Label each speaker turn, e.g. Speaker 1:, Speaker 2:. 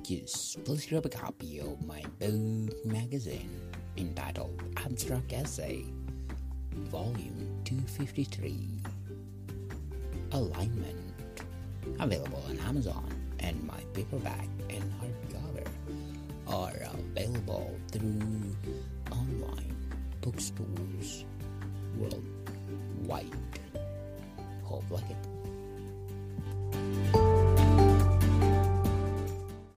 Speaker 1: Just please grab a copy of my book magazine entitled Abstract Essay, Volume 253, Alignment, available on Amazon, and my paperback and hardcover are available through online bookstores worldwide. Hope like it.